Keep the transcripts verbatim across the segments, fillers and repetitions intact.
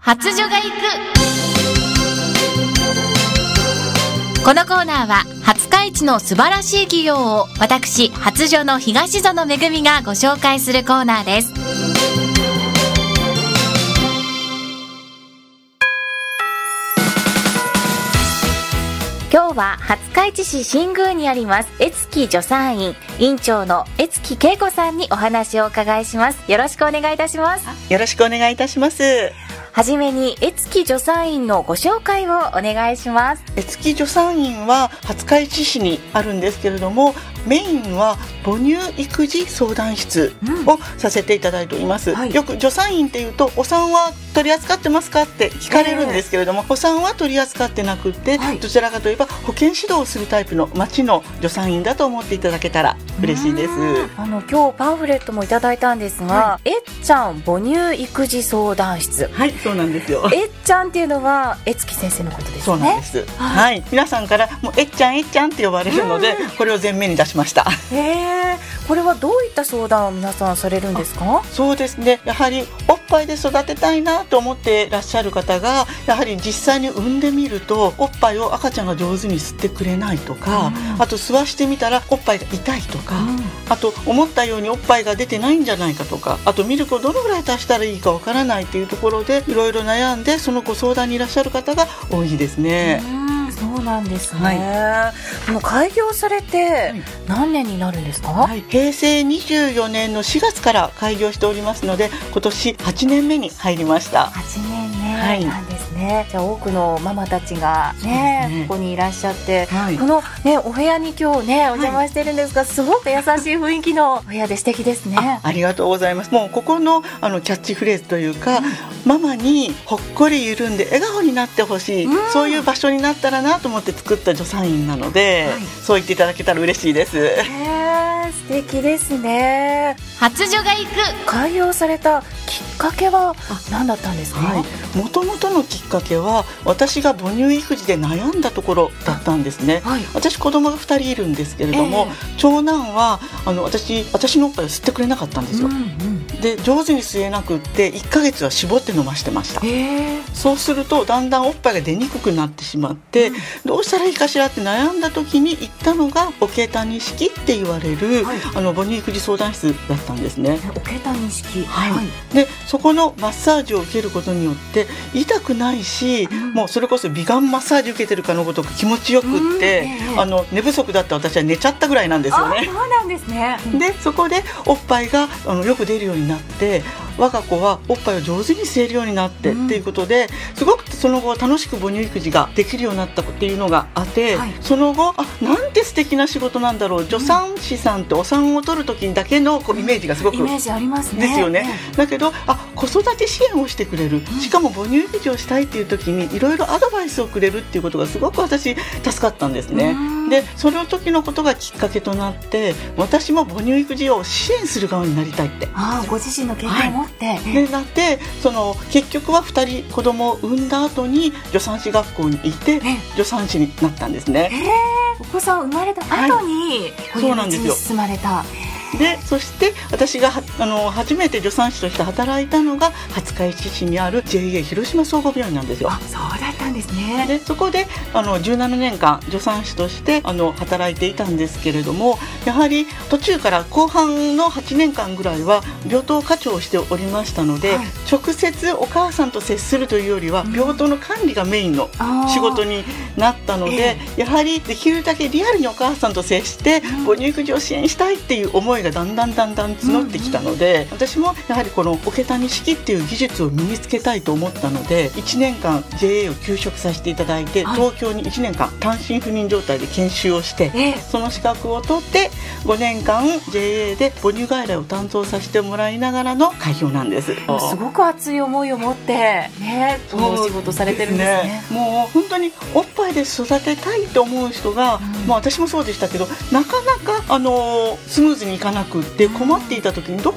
初女が行く。このコーナーは廿日市の素晴らしい企業を私初女の東園めぐみがご紹介するコーナーです。今日は廿日市市新宮にあります江月助産院院長の江月恵子さんにお話をお伺いします。よろしくお願いいたします。 よろしくお願いいたします。 はじめに江月助産院のご紹介をお願いします。 江月助産院は廿日市市にあるんですけれども、メインは母乳育児相談室をさせていただいております、うんはい、よく助産院っていうとお産は取り扱ってますかって聞かれるんですけれども、えー、お産は取り扱ってなくって、はい、どちらかといえば保健指導をするタイプの町の助産院だと思っていただけたら嬉しいです。 あの今日パンフレットもいただいたんですが、はい、えっちゃん母乳育児相談室。 はい、そうなんですよ。 えっちゃんっていうのは江月先生のことですね。 そうなんです、はいはい、皆さんからもうえっちゃんえっちゃんって呼ばれるので、うん、これを前面に出しました。 へー、これはどういった相談を皆さんされるんですか？ そうですね、やはりおっぱいで育てたいなと思っていらっしゃる方が、やはり実際に産んでみるとおっぱいを赤ちゃんが上手に吸ってくれないとか、うん、あと吸わしてみたらおっぱいが痛いとか、うん、あと思ったようにおっぱいが出てないんじゃないかとか、あとミルクをどのぐらい足したらいいかわからないというところでいろいろ悩んで、そのご相談にいらっしゃる方が多いですね。 うん、そうなんですね、はい、もう開業されて何年になるんですか？ はい、へいせいにじゅうよねんのしがつから開業しておりますので、今年はちねんめに入りました。 はちねんめなんですね、はい、じゃあ多くのママたちが ね, ねここにいらっしゃって、はい、この、ね、お部屋に今日ねお邪魔してるんですが、はい、すごく優しい雰囲気のお部屋で素敵ですね。 あ, ありがとうございます。もうここ の, あのキャッチフレーズというか、うん、ママにほっこり緩んで笑顔になってほしい、うん、そういう場所になったらなと思って作った助産院なので、はい、そう言っていただけたら嬉しいです。 へー、素敵ですね。初女が行く。開業されたきっかけは何だったんですか？はい、 もともとのきっかけは私が母乳育児で悩んだところだったんですね、はい、私子供がふたりいるんですけれども、えー、長男はあの 私, 私のおっぱいを吸ってくれなかったんですよ、うんうん、で上手に吸えなくっていっかげつは絞って飲ましてました、えー、そうするとだんだんおっぱいが出にくくなってしまって、うん、どうしたらいいかしらって悩んだ時に行ったのが桶谷式って言われる、はい、あの母乳育児相談室だったんですね。 桶谷式、 はいはい、でそこのマッサージを受けることによって痛くないし、うん、もうそれこそ美顔マッサージ受けてるかのごとく気持ちよくって、うんえー、あの寝不足だった私は寝ちゃったぐらいなんですよね。 あ、そうなんですね、 うん、でそこでおっぱいがあのよく出るようになって、我が子はおっぱいを上手に吸えるようになって、うん、っていうことですごくその後楽しく母乳育児ができるようになったっていうのがあって、はい、その後あなんて素敵な仕事なんだろう、助産師さんってお産を取る時にだけのこうイメージがすごく、 イメージありますね。 ですよね、えー、だけどあ子育て支援をしてくれる、しかも母乳育児をしたいっていう時にいろいろアドバイスをくれるっていうことがすごく私助かったんですね。でその時のことがきっかけとなって、私も母乳育児を支援する側になりたいって、 あご自身の経験を持って、はい、 でなってその結局はふたり子供を産んだ後に助産師学校に行って助産師になったんですね。 お子さん生まれた後に母乳育児に進まれた、 でそして私があの初めて助産師として働いたのが廿日市市にある ジェイエー 広島総合病院なんですよ。 あ、そうだったんですね。 でそこであのじゅうななねんかん助産師としてあの働いていたんですけれども、やはり途中から後半のはちねんかんぐらいは病棟課長をしておりましたので、はい、直接お母さんと接するというよりは、うん、病棟の管理がメインの仕事になったので、えー、やはりできるだけリアルにお母さんと接して、うん、母乳育児を支援したいっていう思いがだんだんだんだん募ってきたので、うんうん、私もやはりこの桶谷式っていう技術を身につけたいと思ったので、いちねんかん ジェイエー を休職させていただいて、はい、東京にいちねんかん単身赴任状態で研修をして、えー、その資格を取ってごねんかん ジェイエー で母乳外来を担当させてもらいながらの開業なんです。 すごく熱い思いを持って、ね、そのお仕事されてるんですね。 もう本当におっぱいで育てたいと思う人が、うんまあ、私もそうでしたけど、なかなかあのスムーズにいかなくって困っていた時にどこ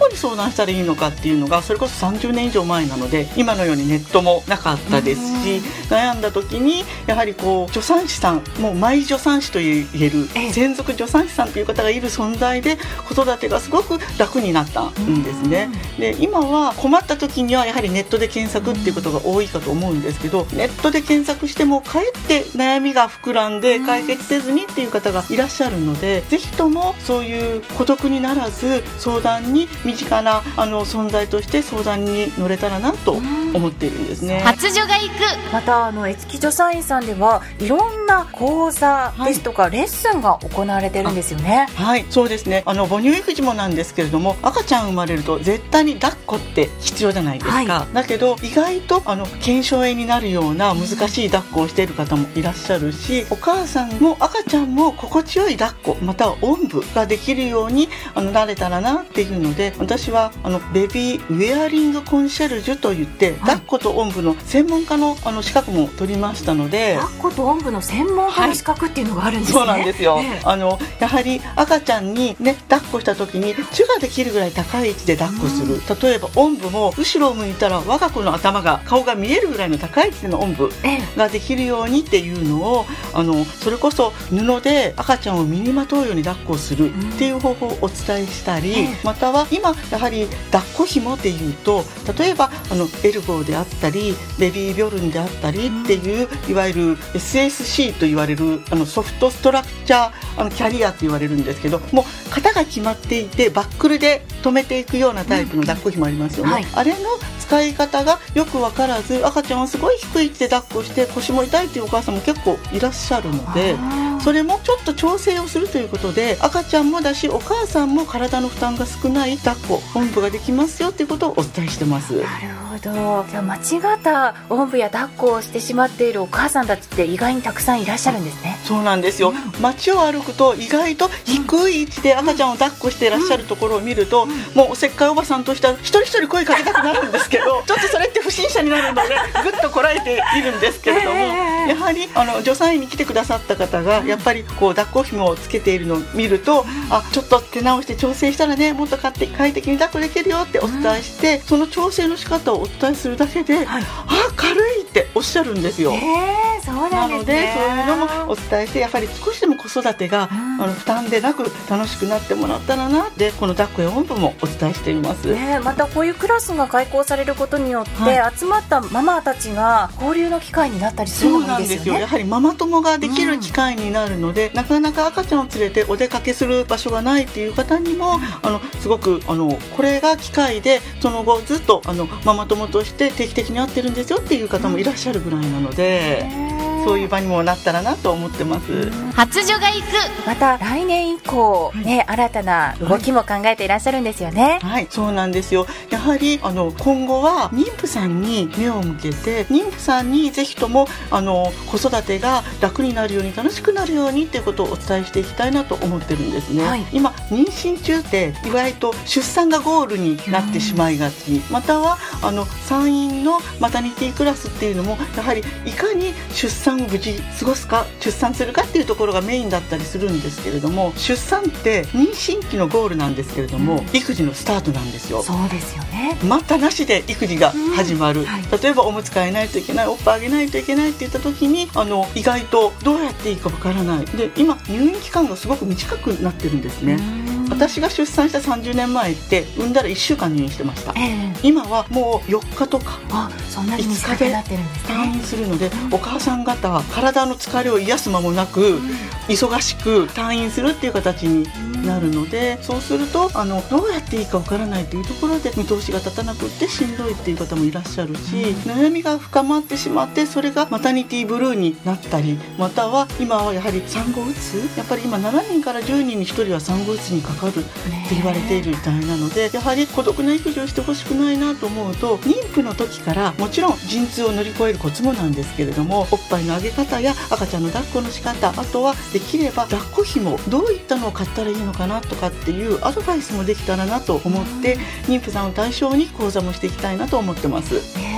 こに相談したらいいのかっていうのがそれこそさんじゅうねん以上前なので、今のようにネットもなかったですし、悩んだ時にやはりこう助産師さん、もうマイ助産師と言える専属助産師さんという方がいる存在で子育てがすごく楽になったんですね。で今は困った時にはやはりネットで検索っていうことが多いかと思うんですけど、ネットで検索してもかえって悩みが膨らんで解決せずにっていう方がいらっしゃるので、ぜひともそういう孤独にならず相談に身近なあの存在として相談に乗れたらなと思っているんですね。 初女が行く。 またあの絵付き助産院さんではいろんな講座ですとか、はい、レッスンが行われてるんですよね。 はい、そうですね。あの母乳育児もなんですけれども、赤ちゃん生まれると絶対に抱っこって必要じゃないですか、はい、だけど意外とあの腱鞘炎になるような難しい抱っこをしている方もいらっしゃるし、お母さんも赤ちゃんも心地よい抱っこまたはおんぶができるようにあのなれたらなっていうので、私はあのベビーウェアリングコンシェルジュといって、はい、抱っことおんぶの専門家のあの資格も取りましたので、 抱っことおんぶの専門家の資格っていうのがあるんですね。 はい、そうなんですよ、えー、あのやはり赤ちゃんに、ね、抱っこした時にチュができるぐらい高い位置で抱っこする、うん、例えばおんぶも後ろを向いたら我が子の頭が顔が見えるぐらいの高い位置でのおんぶができるようにっていうのを、あのそれこそ布で赤ちゃんを身にまとうように抱っこするっていう方法をお伝えしたり、うん、または今やはり抱っこ紐っていうと、例えばあのエルゴーであったりベビービョルンであったりっていう、うん、いわゆる エスエスシー と言われるあのソフトストラクチャーあのキャリアって言われるんですけど、もう型が決まっていてバックルで止めていくようなタイプの抱っこ紐ありますよね、うんはい、あれの使い方がよく分からず赤ちゃんはすごい低い位置で抱っこして腰も痛いというお母さんも結構いらっしゃるので、それもちょっと調整をするということで赤ちゃんもだしお母さんも体の負担が少ない抱っこおんぶができますよということをお伝えしてます。 なるほど。じゃあ間違ったおんぶや抱っこをしてしまっているお母さんたちって意外にたくさんいらっしゃるんですね。 そうなんですよ、うん、街を歩くと意外と低い位置で赤ちゃんを抱っこしていらっしゃるところを見ると、うんうん、もうおせっかいおばさんとしては一人一人声かけたくなるんですけどちょっとそれって不審者になるのでぐっとこらえているんですけれども、えー、やはりあの助産院に来てくださった方がやっぱりこう抱っこ紐をつけているのを見ると、うん、あちょっと手直して調整したらねもっと快適に抱っこできるよってお伝えして、うん、その調整の仕方をお伝えするだけで、はい、あ軽いっておっしゃるんですよ。 えー、そうなんですね。なのでそういうのもお伝えしてやはり少しでも子育てが、うん、あの負担でなく楽しくなってもらったらなってこの抱っこやおんぶもお伝えしています、 ね、またこういうクラスが開講されることによって、はい、集まったママたちが交流の機会になったりするのもいいですよね。そうなんですよ。 やはりママ友ができる機会になるので、うん、なかなか赤ちゃんを連れてお出かけする場所がないっていう方にも、うん、あのすごくあのこれが機会でその後ずっとあのママ友として定期的に会ってるんですよっていう方もいらっしゃるぐらいなので、うん、そういう場にもなったらなと思ってます。 初女が行く。 また来年以降、ね、はい、新たな動きも考えていらっしゃるんですよね。 はい、はい、そうなんですよ。やはりあの今後は妊婦さんに目を向けて妊婦さんにぜひともあの子育てが楽になるように楽しくなるようにということをお伝えしていきたいなと思ってるんですね、はい、今妊娠中って意外と出産がゴールになってしまいがち、またはあの産院のマタニティクラスっていうのもやはりいかに出産を無事過ごすか出産するかっていうところがメインだったりするんですけれども、出産って妊娠期のゴールなんですけれども、うん、育児のスタートなんですよ。 そうですよね。 待ったなしで育児が始まる、うん、はい、例えばおむつ替えないといけないおっぱいあげないといけないって言った時にあの意外とどうやっていいかわからないで今入院期間がすごく短くなってるんですね。私が出産したさんじゅうねんまえって産んだらいっしゅうかん入院してました、えー、今はもうよっかとかあそんなに短くなってるんですね。 退院するので、うん、お母さん方は体の疲れを癒す間もなく、うん、忙しく退院するっていう形になるので、うん、そうするとあのどうやっていいかわからないというところで見通しが立たなくってしんどいっていう方もいらっしゃるし、うん、悩みが深まってしまってそれがマタニティブルーになったり、または今はやはり産後うつやっぱり今しちにんからじゅうにんにひとりは産後うつにかかるって言われているみたいなので、やはり孤独な育児をしてほしくないなと思うと妊婦の時からもちろん陣痛を乗り越えるコツもなんですけれどもおっぱいのあげ方や赤ちゃんの抱っこの仕方、あとはできれば抱っこ紐どういったのを買ったらいいのかなとかっていうアドバイスもできたらなと思って妊婦さんを対象に講座もしていきたいなと思ってます。 ね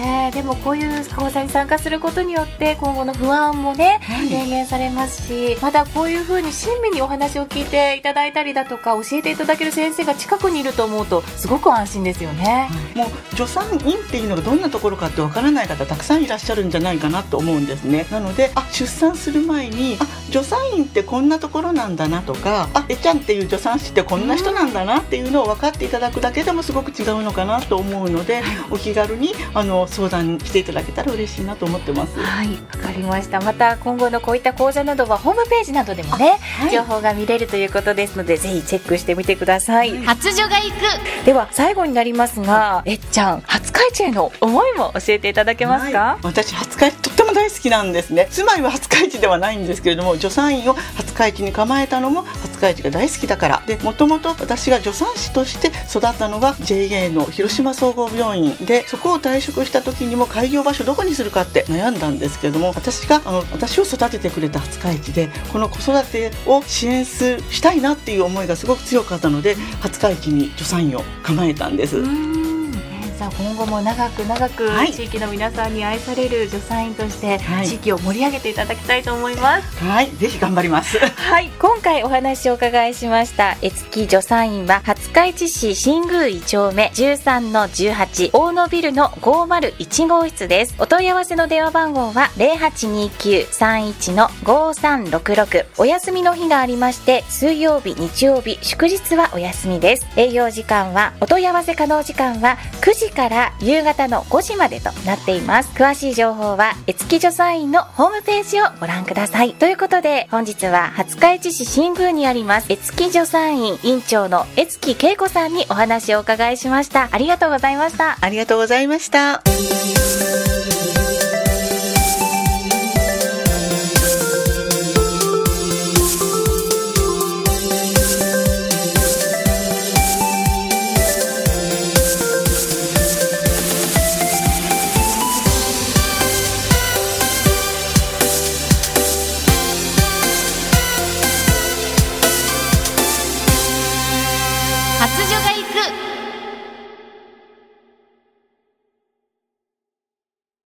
ね。でもこういう講座に参加することによって今後の不安もね、はい、軽減されますし、またこういうふうに親身にお話を聞いていただいたりだとか教えていただける先生が近くにいると思うとすごく安心ですよね。 はい、もう助産院っていうのがどんなところかってわからない方たくさんいらっしゃるんじゃないかなと思うんですね。なので、あ、出産する前に、あ、助産院ってこんなところなんだなとか、あ、えちゃんっていう助産師ってこんな人なんだなっていうのを分かっていただくだけでもすごく違うのかなと思うので、お気軽にあの相談していただけたら嬉しいなと思ってます。 はい、わかりました。また今後のこういった講座などはホームページなどでもね、はい、情報が見れるということですので、ぜひチェックしてみてください。 初女が行く。 では最後になりますが、えっちゃん初開地への思いも教えていただけますか？ はい、私初開地とっても大好きなんですね。住まいは初開地ではないんですけれども、助産院を初開地に構えたのも初開地が大好きだからで、もともと私が助産師として育ったのが ジェイエー の広島総合病院で、そこを退職した時にも開業場所どこにするかって悩んだんですけれども、私があの私を育ててくれた初開地で、この子育てを支援するしたいなっていう思いがすごく強かったので、初開地に助産院を構えたんです。 今後も長く長く地域の皆さんに愛される助産院として地域を盛り上げていただきたいと思います。 はい、ぜひ頑張ります。 はい、今回お話をお伺いしました江月助産院は廿日市市新宮い丁目 じゅうさんのじゅうはち 大野ビルのごまるいち号室です。お問い合わせの電話番号は ゼロはちにきゅうさんいちのごさんろくろく。お休みの日がありまして、水曜日、日曜日、祝日はお休みです。営業時間はお問い合わせ可能時間はくじから夕方のごじまでとなっています。詳しい情報は江月助産院のホームページをご覧ください。ということで本日は廿日市市新宮にあります江月助産院院長の江月恵子さんにお話をお伺いしました。ありがとうございました。 ありがとうございました。